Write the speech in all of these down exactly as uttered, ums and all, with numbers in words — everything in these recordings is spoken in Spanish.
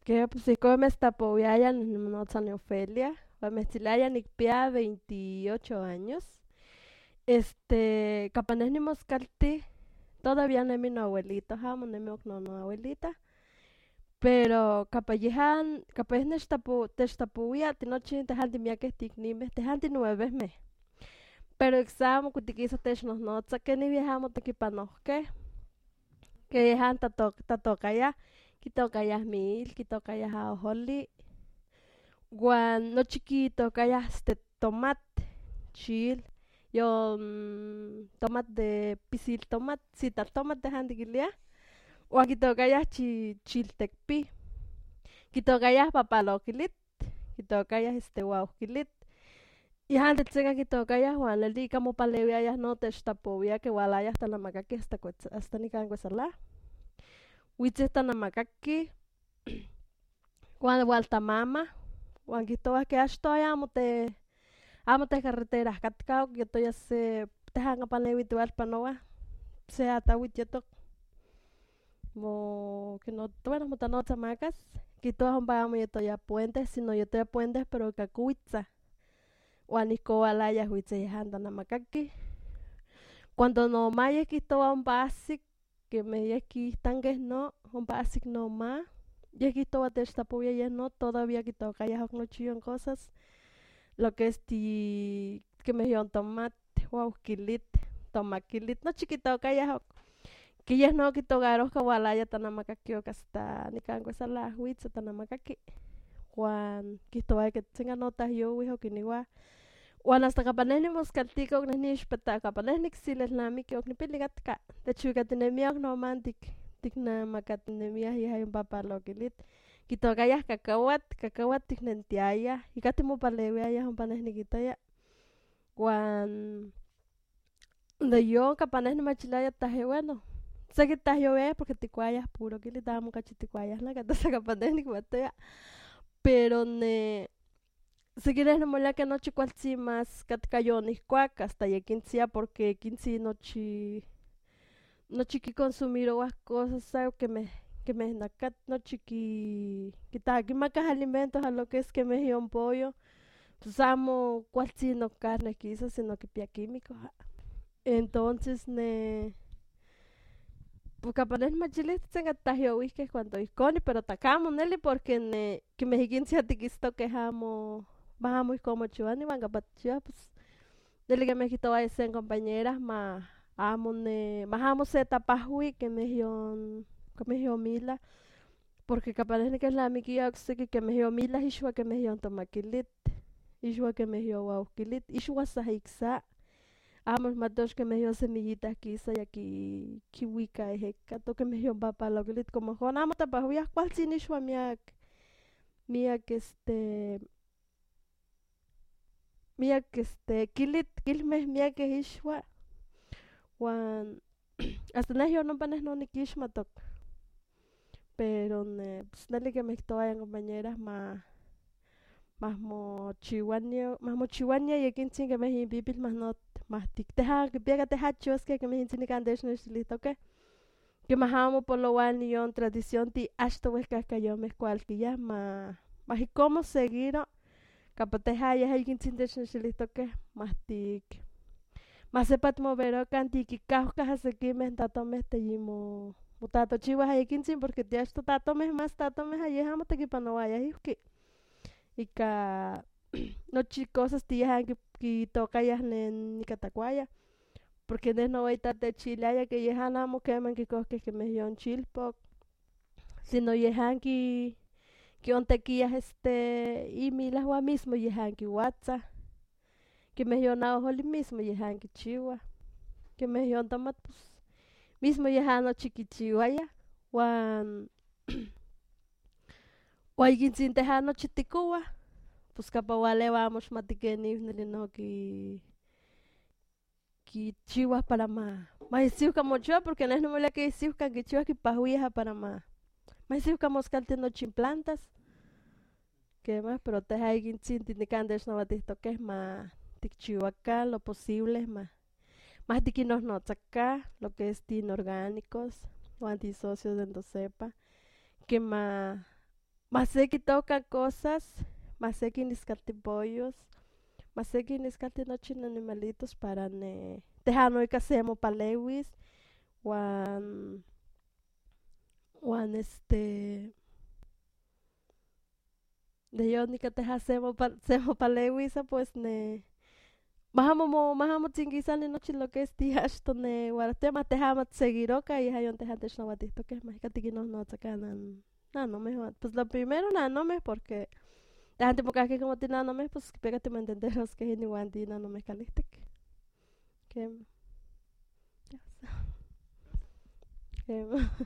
Que pues si come esta poviaya no ni Ofelia, Mestilaya Nicpia veintiocho años. Este, capanes ni moscalti, todavía no es mi abuelito, jamo no mi no no abuelita, pero capayehan, capaz nestapu, testapuya, tinochi, tehan timia que tiknime, tehan tinueve me. Pero examo kutikiso technos notza, que ni viajamos tequipanoje, que dejan tato, tatokaya, kitokaya mil, kitokaya aojoli, guan no chiquito, kaya este tomate, chile, yo mm, tomate de pisil tomate, sita tomate dejan de gilia, guan kitokaya chi chiltecpi, kitokaya papaloquilit, kitokaya este guauquilit, y antes tsenga kitokaya guan el día como palewia no te estapovia que gualaya hasta la macaki hasta cuetza- hasta ni can guesala, huitzeta na macaki, guan vuelta mama, guan kitoa que ashtoya amo te amo te carreteras katkao que to ya se tejan apalewi tual panoa se atawit yatok mo que no bueno mo tanot zamacas que todas un pagamo yo ya puentes sino yo te puentes pero cacuitza guanico alaya huitze handa na macaki cuando no maya que toa un basic que me aquí tanques no un basic no ma y aquí toa te esta puya ya no todavía que toca ya no chillon cosas lo que es ti que me dio tomate wow kilit tomakilit no chiquito kaya que ya no quito garos kawalaya tanamaka kyo kasta ni kango esa la huitza tanamaka ki Juan quito ay que tenga notas yo wijo kiniwa Juan hasta kapanes ni moscaltico ni speta kapanes ni xiles lami que ni piligatka de chuga tinemia no mantik tikna makatinemia y hay un papalo kilit Kito kaya kakawat, kakawat tiknentiaya, y katimo palewaya un panes ni kitaya. Guan de yo capanes ni machilaya taje bueno. Sé que taje yo ve porque ticuayas puro que le damos cachiticuayas la gata saca panes ni cuatea. Pero ne si quieres no mola que noche cual si más catcayo ni cuaca hasta ya quincia porque quince noche no chiqui consumir o cosas sabe que me que me nacat no chiqui que ta que macas alimentos a lo que es que me dio un pollo pues amo cual si no carne quizás sino que pia químico ja. Entonces ne pues capaz machiles tenga tajio whisky cuando isconi pero tacamos nele porque ne que me higincia tiquisto que jamo bajamos y como chuan y van a pues dele que me quito a ese compañeras más amo ne más amo se tapahui que me dio que me dio mila porque capaz de que es la amiguía que que me dio mila y shua que me dio tomaquilit y shua que me dio wauquilit y shua sahixa amo más dos que me dio semillitas quizá y aquí kiwika ejeca to que me dio papaloquilit como Juan amo tapahui cual sin shua miak miak este miak este kilit kilmes miak que ishwa Juan hasta na yo no panes no ni kishmatok pero ne pues dale que me estoy en compañeras más más mo chihuania más mo chihuania y aquí sin que me hin pipil más no más tic teja que pega teja chos que que me hin sin que andes no es listo que que más amo por lo cual ni yo tradición ti hasta ves que yo me cual que ya más más y cómo seguir capaz teja ya alguien sin des no es listo que más tic más sepat mover canti que cajo caja se que me está tome este yimo Mutato chihuahua hay quince porque ya esto tato mes más tato mes ahí jamo te que pa no vaya y que y ka no chicos tía que que toca ya en ni catacuaya porque de no voy tate chile ya que ya namo que man que coque que me yon chilpo sino yehan que que on tequillas este y milas wa mismo yehan que WhatsApp que me yon a ojo mismo yehan que chihuahua que me yon tomat pues mismo yehan no chiquichihuaya Juan Oigin sin tejano chitikuwa pues capawale vamos matikeni nilino ki ki chihuas para ma ma isiu como yo porque no es no me que isiu kan que chihuas que pahuija para ma ma isiu como no chimplantas que más pero te hay sin tindicandes no batisto que es más acá lo posible más más tiquinos no acá lo que es tin orgánicos o antisocios de sepa que más Maseki toca cosas, maseki niscati pollos, maseki niscati nochi animalitos para ne tehano ikasemo palewis, wan, wan este, de yo nikateha semo pa, semo palewisa pues ne Mahamo mo mahamo tingisan nochi lo que es tiasto ne guaratema tehama seguiroka y hayon tejante no batito que más que no no sacan no no mejor pues lo primero nada no me porque la gente porque aquí como tiene no me pues pégate me entenderos que ni guandi no me caliste que que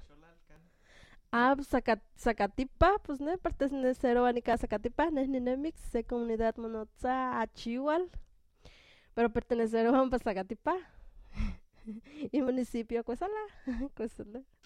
ah pues saca sacatipa pues ne partes ne cero anica sacatipa ne ni nemix se comunidad monotza achiwal pero pertenecer a un Pasacatipa y municipio Cuesala, Cuesala.